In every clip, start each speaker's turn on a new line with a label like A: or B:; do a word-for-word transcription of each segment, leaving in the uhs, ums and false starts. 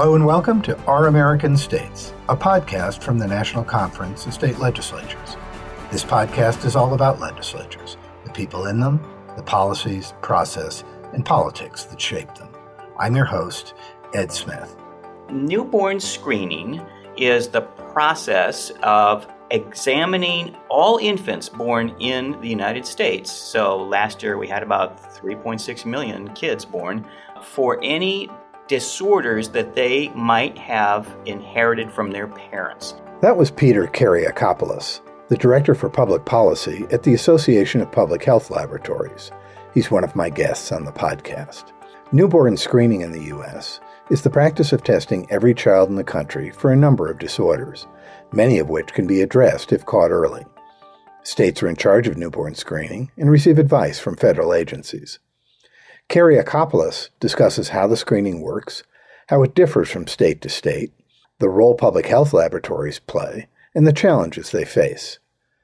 A: Hello and welcome to Our American States, a podcast from the National Conference of State Legislatures. This podcast is all about legislatures, the people in them, the policies, process, and politics that shape them. I'm your host, Ed Smith.
B: Newborn screening is the process of examining all infants born in the United States. So last year we had about three point six million kids born for any disorders that they might have inherited from their parents.
A: That was Peter Kariakopoulos, the Director for Public Policy at the Association of Public Health Laboratories. He's one of my guests on the podcast. Newborn screening in the U S is the practice of testing every child in the country for a number of disorders, many of which can be addressed if caught early. States are in charge of newborn screening and receive advice from federal agencies. Kariakopoulos discusses how the screening works, how it differs from state to state, the role public health laboratories play, and the challenges they face.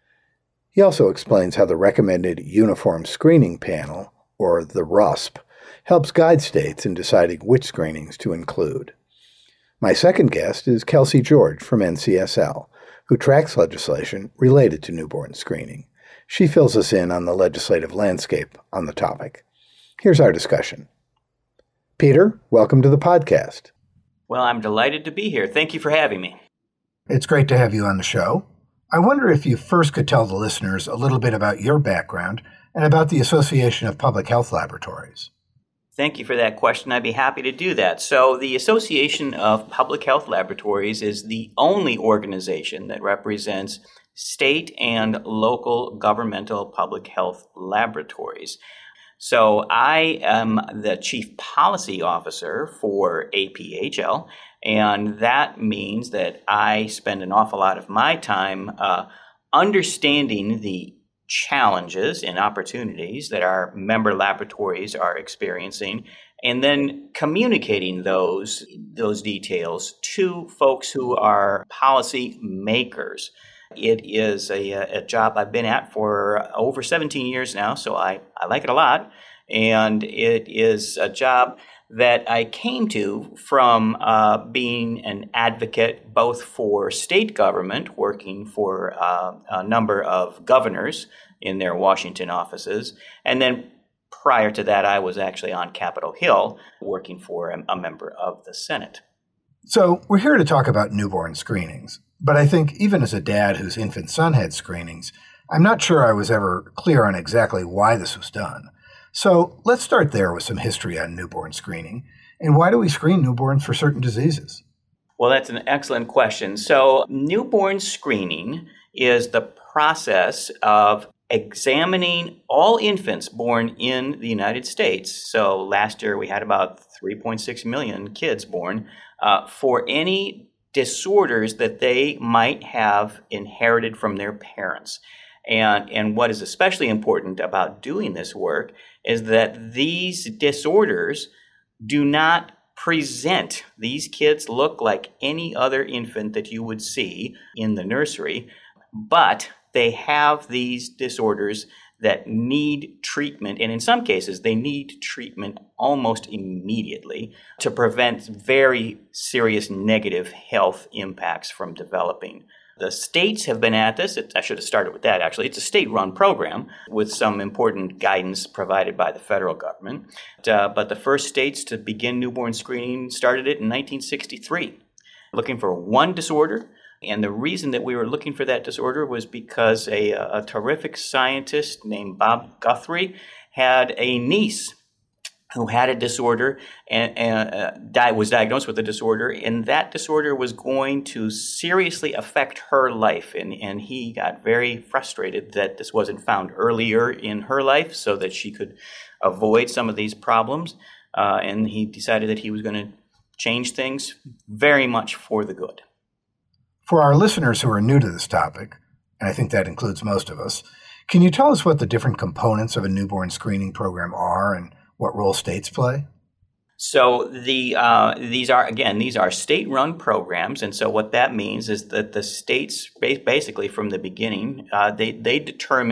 A: He also explains how the Recommended Uniform Screening Panel, or the R U S P, helps guide states in deciding which screenings to include. My second guest is Kelsey George from N C S L, who tracks legislation related to newborn screening. She fills us in on the legislative landscape on the topic. Here's our discussion. Peter, welcome to the podcast.
B: Well, I'm delighted to be here. Thank you for having me.
A: It's great to have you on the show. I wonder if you first could tell the listeners a little bit about your background and about the Association of Public Health Laboratories.
B: Thank you for that question. I'd be happy to do that. So the Association of Public Health Laboratories is the only organization that represents state and local governmental public health laboratories. So I am the Chief Policy Officer for A P H L, and that means that I spend an awful lot of my time uh, understanding the challenges and opportunities that our member laboratories are experiencing, and then communicating those, those details to folks who are policy makers. It is a, a job I've been at for over seventeen years now, so I, I like it a lot. And it is a job that I came to from uh, being an advocate both for state government, working for uh, a number of governors in their Washington offices. And then prior to that, I was actually on Capitol Hill working for a, a member of the Senate.
A: So we're here to talk about newborn screenings. But I think even as a dad whose infant son had screenings, I'm not sure I was ever clear on exactly why this was done. So let's start there with some history on newborn screening. And why do we screen newborns for certain diseases?
B: Well, that's an excellent question. So newborn screening is the process of examining all infants born in the United States. So last year we had about three point six million kids born uh, for any disorders that they might have inherited from their parents. And, and what is especially important about doing this work is that these disorders do not present. These kids look like any other infant that you would see in the nursery, but they have these disorders that need treatment, and in some cases, they need treatment almost immediately to prevent very serious negative health impacts from developing. The states have been at this. It, I should have started with that, actually. It's a state-run program with some important guidance provided by the federal government. Uh, but the first states to begin newborn screening started it in nineteen sixty-three, looking for one disorder. And the reason that we were looking for that disorder was because a, a terrific scientist named Bob Guthrie had a niece who had a disorder and, and uh, di- was diagnosed with a disorder, and that disorder was going to seriously affect her life. And, and he got very frustrated that this wasn't found earlier in her life so that she could avoid some of these problems. Uh, and he decided that he was going to change things very much for the good.
A: For our listeners who are new to this topic, and I think that includes most of us, can you tell us what the different components of a newborn screening program are and what role states play?
B: So the uh, these are, again, these are state-run programs, and so what that means is that the states, basically from the beginning, uh, they, they determine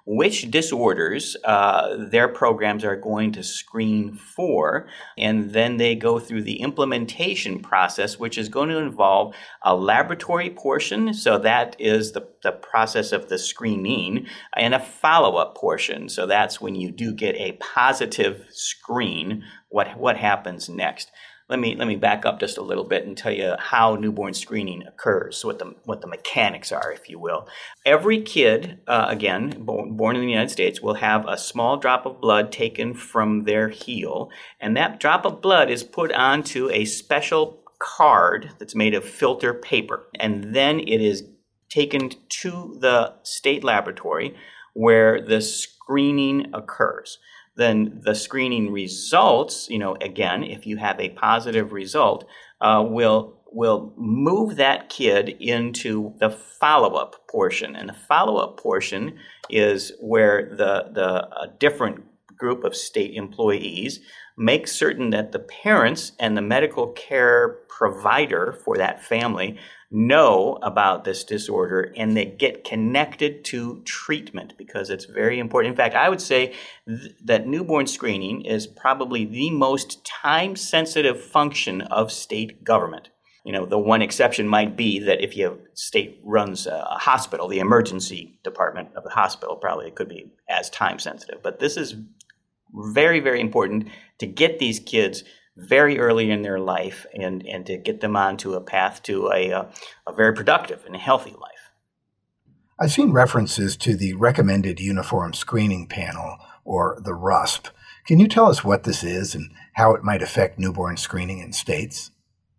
B: which disorders uh, their programs are going to screen for, and then they go through the implementation process, which is going to involve a laboratory portion, so that is the, the process of the screening, and a follow-up portion, so that's when you do get a positive screen, what, what happens next. Let me let me back up just a little bit and tell you how newborn screening occurs, what the what the mechanics are, if you will. Every kid, uh, again, born, born in the United States, will have a small drop of blood taken from their heel, and that drop of blood is put onto a special card that's made of filter paper, and then it is taken to the state laboratory where the screening occurs. Then the screening results, you know, again, if you have a positive result, uh, will will move that kid into the follow-up portion. And the follow-up portion is where the, the a different group of state employees make certain that the parents and the medical care provider for that family know about this disorder and they get connected to treatment because it's very important. In fact, I would say th- that newborn screening is probably the most time-sensitive function of state government. You know, the one exception might be that if your state runs a hospital, the emergency department of the hospital probably could be as time-sensitive. But this is very, very important to get these kids very early in their life and, and to get them onto a path to a, a, a very productive and healthy life.
A: I've seen references to the Recommended Uniform Screening Panel, or the R U S P. Can you tell us what this is and how it might affect newborn screening in states?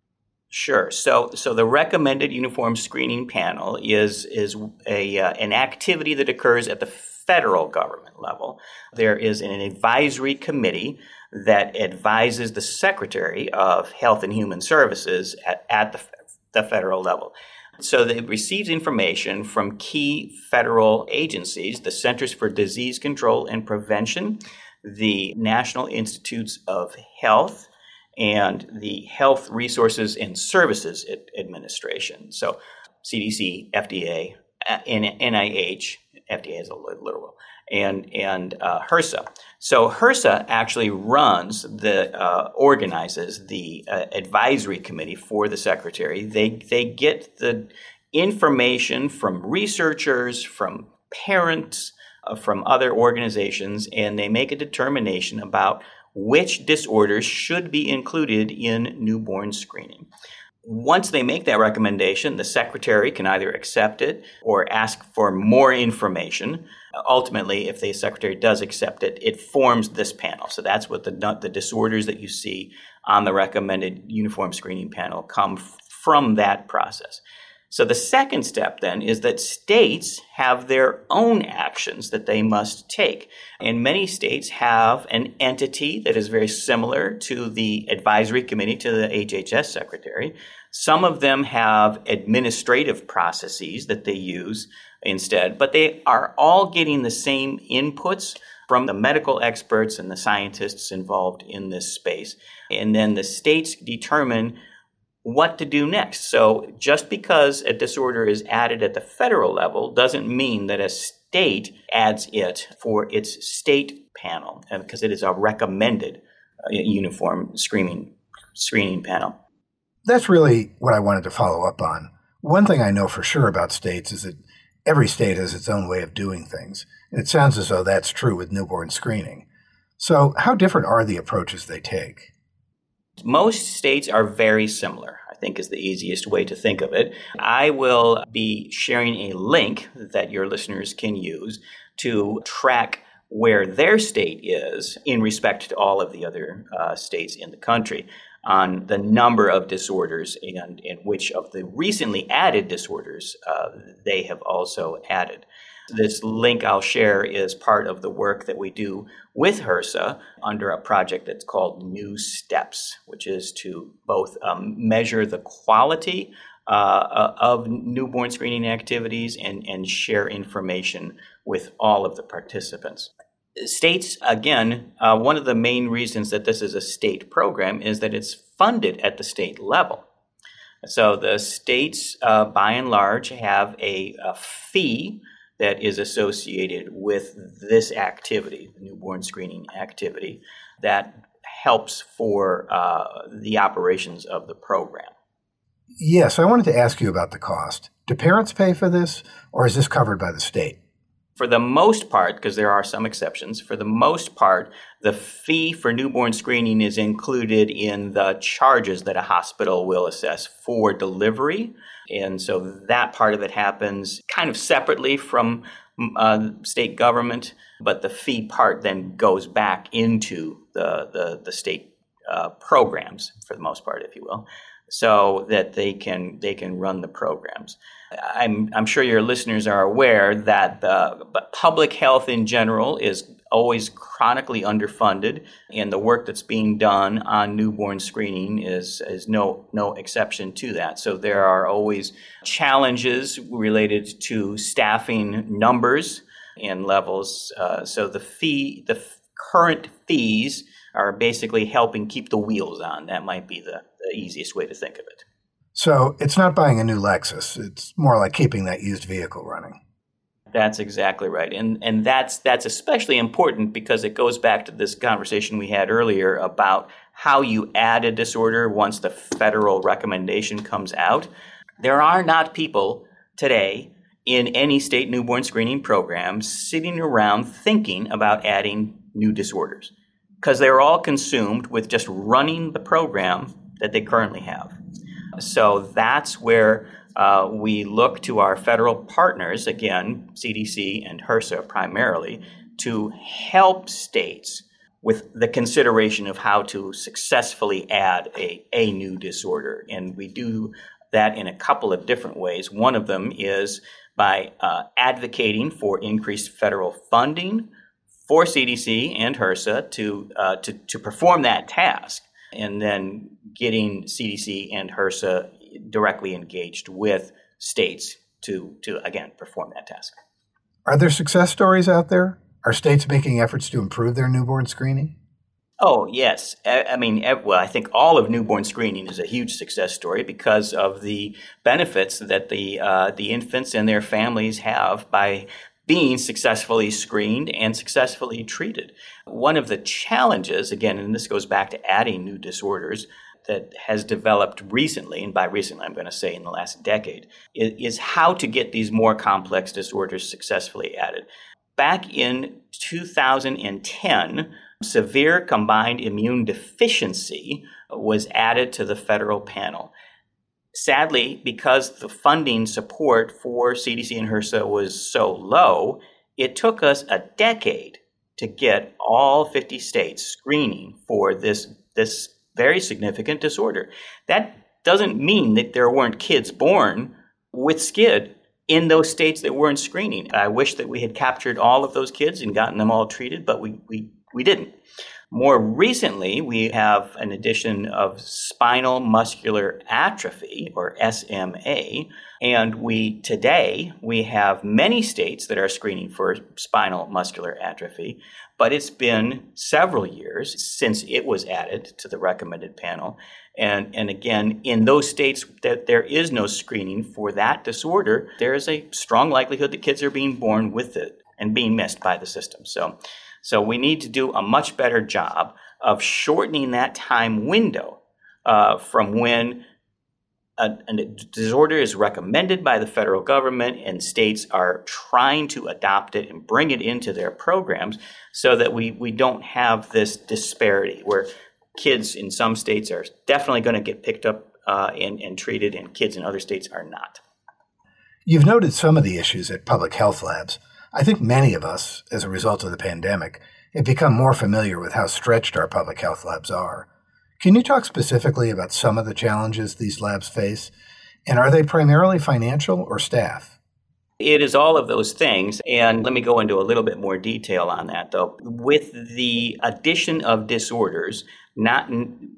B: Sure. So, so the Recommended Uniform Screening Panel is is a uh, an activity that occurs at the federal government level. There is an advisory committee that advises the Secretary of Health and Human Services at, at the, the federal level. So it receives information from key federal agencies, the Centers for Disease Control and Prevention, the National Institutes of Health, and the Health Resources and Services Administration. So C D C, F D A, N I H, F D A is a literal, and and uh, HRSA. So HRSA actually runs the uh, organizes the uh, advisory committee for the secretary. They they get the information from researchers, from parents, uh, from other organizations, and they make a determination about which disorders should be included in newborn screening. Once they make that recommendation, the secretary can either accept it or ask for more information. Ultimately, if the secretary does accept it, it forms this panel. So that's what the, the disorders that you see on the Recommended Uniform Screening Panel come f- from that process. So the second step then is that states have their own actions that they must take. And many states have an entity that is very similar to the advisory committee to the H H S secretary. Some of them have administrative processes that they use instead, but they are all getting the same inputs from the medical experts and the scientists involved in this space. And then the states determine what to do next. So just because a disorder is added at the federal level doesn't mean that a state adds it for its state panel, because it is a recommended uh, uniform screening screening panel.
A: That's really what I wanted to follow up on. One thing I know for sure about states is that every state has its own way of doing things, and it sounds as though that's true with newborn screening. So how different are the approaches they take?
B: Most states are very similar, I think is the easiest way to think of it. I will be sharing a link that your listeners can use to track where their state is in respect to all of the other uh, states in the country on the number of disorders and, and which of the recently added disorders uh, they have also added. This link I'll share is part of the work that we do with HRSA under a project that's called New Steps, which is to both um, measure the quality uh, of newborn screening activities and, and share information with all of the participants. States, again, uh, one of the main reasons that this is a state program is that it's funded at the state level. So the states, uh, by and large, have a, a fee that is associated with this activity, the newborn screening activity, that helps for uh, the operations of the program.
A: Yes, I wanted to ask you about the cost. Do parents pay for this, or is this covered by the state?
B: For the most part, because there are some exceptions, for the most part, the fee for newborn screening is included in the charges that a hospital will assess for delivery. And so that part of it happens kind of separately from uh, state government, but the fee part then goes back into the, the, the state uh, programs, for the most part, if you will, so that they can they can run the programs. I'm I'm sure your listeners are aware that the but public health in general is always chronically underfunded, and the work that's being done on newborn screening is is no no exception to that. So there are always challenges related to staffing numbers and levels. Uh, so the fee the f- current fees are basically helping keep the wheels on. That might be the, the easiest way to think of it.
A: So it's not buying a new Lexus. It's more like keeping that used vehicle running.
B: That's exactly right. And and that's that's especially important because it goes back to this conversation we had earlier about how you add a disorder once the federal recommendation comes out. There are not people today in any state newborn screening program sitting around thinking about adding new disorders, because they're all consumed with just running the program that they currently have. So that's where uh, we look to our federal partners, again, C D C and HRSA primarily, to help states with the consideration of how to successfully add a, a new disorder. And we do that in a couple of different ways. One of them is by uh, advocating for increased federal funding for C D C and HRSA to, uh, to to perform that task, and then getting C D C and HRSA directly engaged with states to, to again, perform that task.
A: Are there success stories out there? Are states making efforts to improve their newborn screening?
B: Oh, yes. I mean, well, I think all of newborn screening is a huge success story because of the benefits that the uh, the infants and their families have by being successfully screened and successfully treated. One of the challenges, again, and this goes back to adding new disorders, that has developed recently, and by recently I'm going to say in the last decade, is, is how to get these more complex disorders successfully added. Back in two thousand ten, severe combined immune deficiency was added to the federal panel. Sadly, because the funding support for C D C and HRSA was so low, it took us a decade to get all fifty states screening for this, this very significant disorder. That doesn't mean that there weren't kids born with SCID in those states that weren't screening. I wish that we had captured all of those kids and gotten them all treated, but we we, we didn't. More recently, we have an addition of spinal muscular atrophy, or S M A, and we today we have many states that are screening for spinal muscular atrophy, but it's been several years since it was added to the recommended panel. And, and again, in those states that there is no screening for that disorder, there is a strong likelihood that kids are being born with it and being missed by the system. So So we need to do a much better job of shortening that time window uh, from when a, a disorder is recommended by the federal government and states are trying to adopt it and bring it into their programs, so that we, we don't have this disparity where kids in some states are definitely going to get picked up uh, and, and treated, and kids in other states are not.
A: You've noted some of the issues at public health labs. I think many of us, as a result of the pandemic, have become more familiar with how stretched our public health labs are. Can you talk specifically about some of the challenges these labs face? And are they primarily financial or staff?
B: It is all of those things. And let me go into a little bit more detail on that, though. With the addition of disorders, not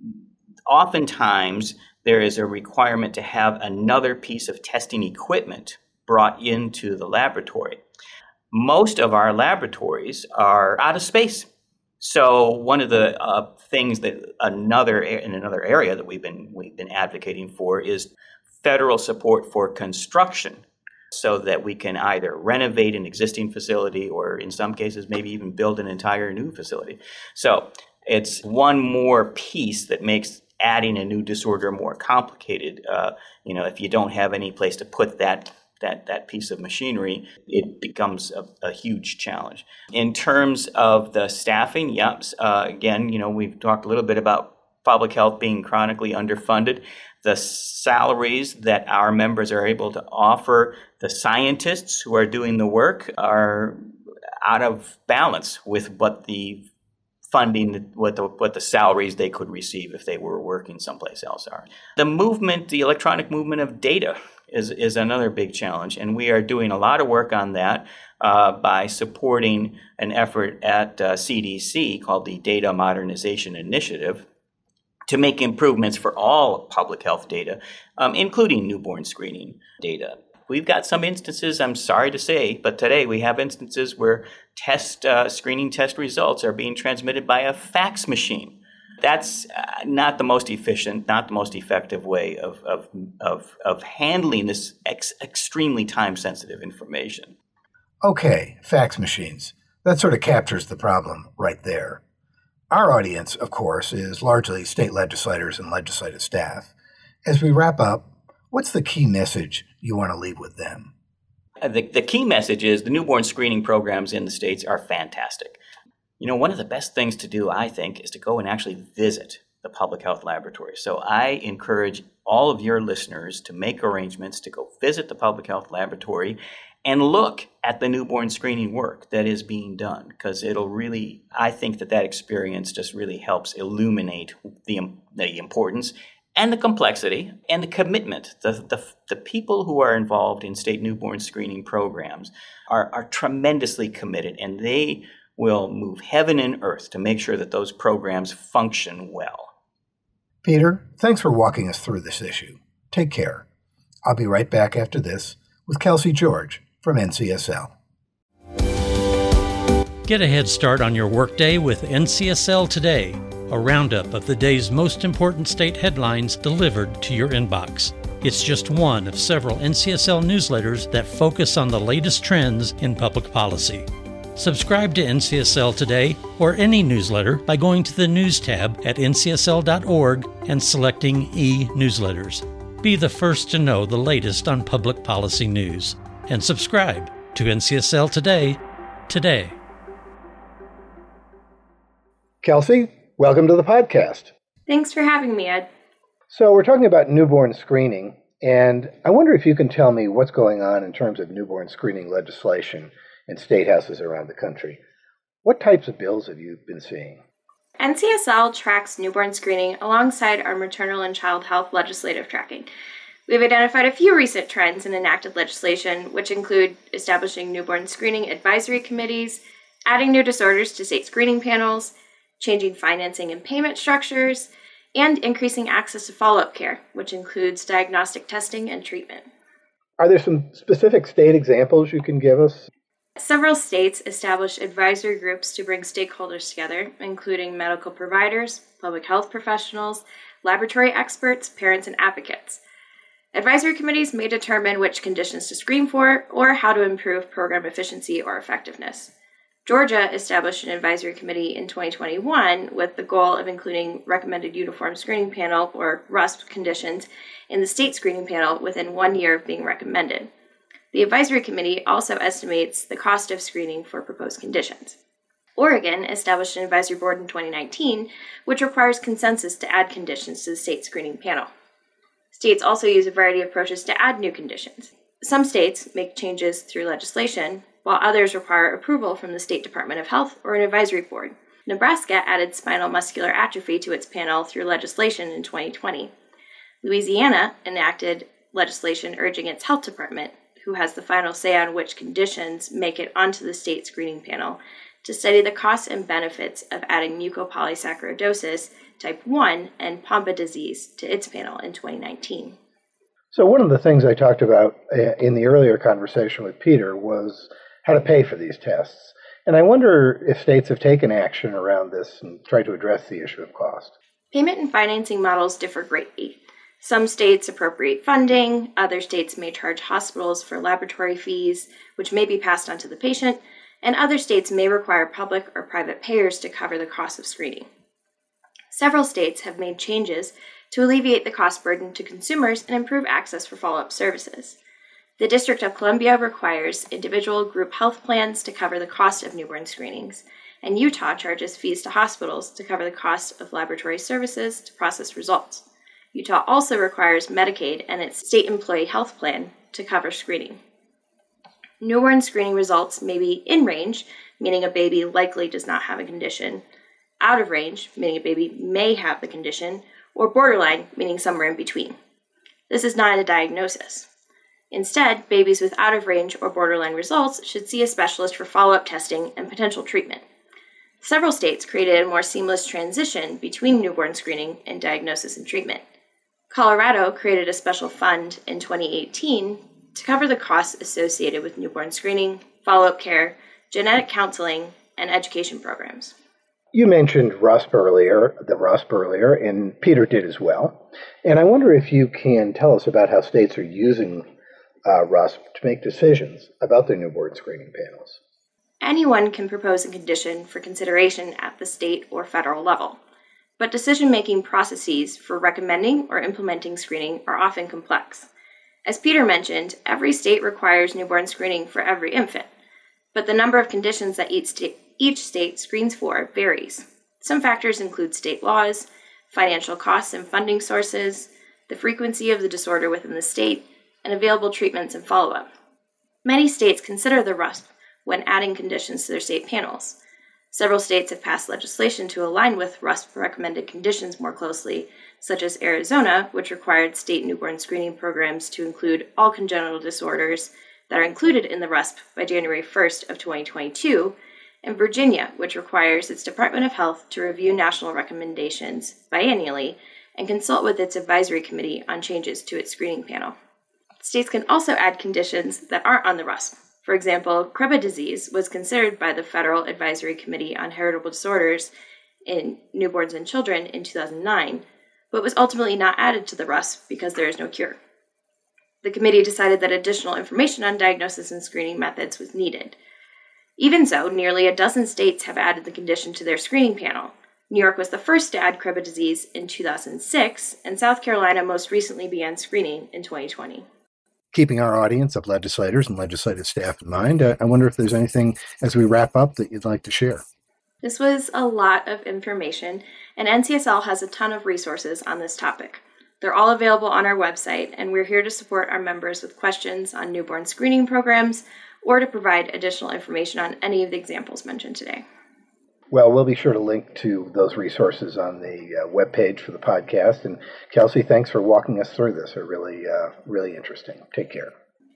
B: oftentimes there is a requirement to have another piece of testing equipment brought into the laboratory. Most of our laboratories are out of space. So one of the uh, things that another in another area that we've been we've been advocating for is federal support for construction so that we can either renovate an existing facility or in some cases maybe even build an entire new facility. So it's one more piece that makes adding a new disorder more complicated. Uh, you know, if you don't have any place to put that that that piece of machinery, it becomes a, a huge challenge. In terms of the staffing, yep, uh, again, you know, we've talked a little bit about public health being chronically underfunded. The salaries that our members are able to offer the scientists who are doing the work are out of balance with what the funding, what the what the salaries they could receive if they were working someplace else are. The movement, the electronic movement of data is, is another big challenge, and we are doing a lot of work on that uh, by supporting an effort at uh, C D C called the Data Modernization Initiative to make improvements for all public health data, um, including newborn screening data. We've got some instances, I'm sorry to say, but today we have instances where test uh, screening test results are being transmitted by a fax machine. That's uh, not the most efficient, not the most effective way of of of, of handling this ex- extremely time-sensitive information.
A: Okay, fax machines. That sort of captures the problem right there. Our audience, of course, is largely state legislators and legislative staff. As we wrap up, what's the key message you want to leave with them?
B: The, the key message is the newborn screening programs in the states are fantastic. You know, one of the best things to do, I think, is to go and actually visit the public health laboratory. So I encourage all of your listeners to make arrangements to go visit the public health laboratory and look at the newborn screening work that is being done, because it'll really, I think that that experience just really helps illuminate the, the importance and the complexity and the commitment. The, the, the people who are involved in state newborn screening programs are, are tremendously committed, and they will move heaven and earth to make sure that those programs function well.
A: Peter, thanks for walking us through this issue. Take care. I'll be right back after this with Kelsey George from N C S L.
C: Get a head start on your workday with N C S L Today, a roundup of the day's most important state headlines delivered to your inbox. It's just one of several N C S L newsletters that focus on the latest trends in public policy. Subscribe to N C S L Today or any newsletter by going to the News tab at N C S L dot org and selecting e-newsletters. Be the first to know the latest on public policy news. And subscribe to N C S L Today today.
A: Kelsey, welcome to the podcast.
D: Thanks for having me, Ed.
A: So we're talking about newborn screening, and I wonder if you can tell me what's going on in terms of newborn screening legislation in state houses around the country. What types of bills have you been seeing?
D: N C S L tracks newborn screening alongside our maternal and child health legislative tracking. We've identified a few recent trends in enacted legislation, which include establishing newborn screening advisory committees, adding new disorders to state screening panels, changing financing and payment structures, and increasing access to follow-up care, which includes diagnostic testing and treatment.
A: Are there some specific state examples you can give us?
D: Several states established advisory groups to bring stakeholders together, including medical providers, public health professionals, laboratory experts, parents, and advocates. Advisory committees may determine which conditions to screen for or how to improve program efficiency or effectiveness. Georgia established an advisory committee in twenty twenty-one with the goal of including recommended uniform screening panel, or R U S P, conditions in the state screening panel within one year of being recommended. The advisory committee also estimates the cost of screening for proposed conditions. Oregon established an advisory board in twenty nineteen, which requires consensus to add conditions to the state screening panel. States also use a variety of approaches to add new conditions. Some states make changes through legislation, while others require approval from the State Department of Health or an advisory board. Nebraska added spinal muscular atrophy to its panel through legislation in twenty twenty. Louisiana enacted legislation urging its health department, who has the final say on which conditions make it onto the state screening panel, to study the costs and benefits of adding mucopolysaccharidosis type one and Pompe disease to its panel in twenty nineteen.
A: So one of the things I talked about in the earlier conversation with Peter was how to pay for these tests. And I wonder if states have taken action around this and tried to address the issue of cost.
D: Payment and financing models differ greatly. Some states appropriate funding, other states may charge hospitals for laboratory fees, which may be passed on to the patient, and other states may require public or private payers to cover the cost of screening. Several states have made changes to alleviate the cost burden to consumers and improve access for follow-up services. The District of Columbia requires individual group health plans to cover the cost of newborn screenings, and Utah charges fees to hospitals to cover the cost of laboratory services to process results. Utah also requires Medicaid and its state employee health plan to cover screening. Newborn screening results may be in range, meaning a baby likely does not have a condition, out of range, meaning a baby may have the condition, or borderline, meaning somewhere in between. This is not a diagnosis. Instead, babies with out of range or borderline results should see a specialist for follow-up testing and potential treatment. Several states created a more seamless transition between newborn screening and diagnosis and treatment. Colorado created a special fund in twenty eighteen to cover the costs associated with newborn screening, follow-up care, genetic counseling, and education programs.
A: You mentioned RUSP earlier, the RUSP earlier, and Peter did as well. And I wonder if you can tell us about how states are using uh, RUSP to make decisions about their newborn screening panels.
D: Anyone can propose a condition for consideration at the state or federal level, but decision-making processes for recommending or implementing screening are often complex. As Peter mentioned, every state requires newborn screening for every infant, but the number of conditions that each state, each state screens for varies. Some factors include state laws, financial costs and funding sources, the frequency of the disorder within the state, and available treatments and follow-up. Many states consider the RUSP when adding conditions to their state panels. Several states have passed legislation to align with RUSP recommended conditions more closely, such as Arizona, which required state newborn screening programs to include all congenital disorders that are included in the RUSP by January first of twenty twenty-two, and Virginia, which requires its Department of Health to review national recommendations biannually and consult with its advisory committee on changes to its screening panel. States can also add conditions that aren't on the RUSP. For example, Krabbe disease was considered by the Federal Advisory Committee on Heritable Disorders in Newborns and Children in two thousand nine, but was ultimately not added to the RUSP because there is no cure. The committee decided that additional information on diagnosis and screening methods was needed. Even so, nearly a dozen states have added the condition to their screening panel. New York was the first to add Krabbe disease in two thousand six, and South Carolina most recently began screening in twenty twenty.
A: Keeping our audience of legislators and legislative staff in mind, I wonder if there's anything as we wrap up that you'd like to share.
D: This was a lot of information, and N C S L has a ton of resources on this topic. They're all available on our website, and we're here to support our members with questions on newborn screening programs or to provide additional information on any of the examples mentioned today.
A: Well, we'll be sure to link to those resources on the uh, webpage for the podcast. And Kelsey, thanks for walking us through this. They're really, uh, really interesting. Take care.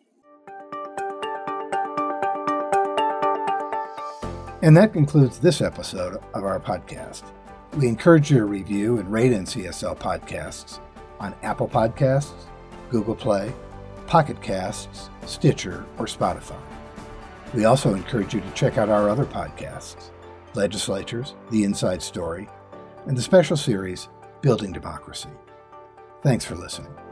A: And that concludes this episode of our podcast. We encourage you to review and rate N C S L podcasts on Apple Podcasts, Google Play, Pocket Casts, Stitcher, or Spotify. We also encourage you to check out our other podcasts, Legislatures, The Inside Story, and the special series, Building Democracy. Thanks for listening.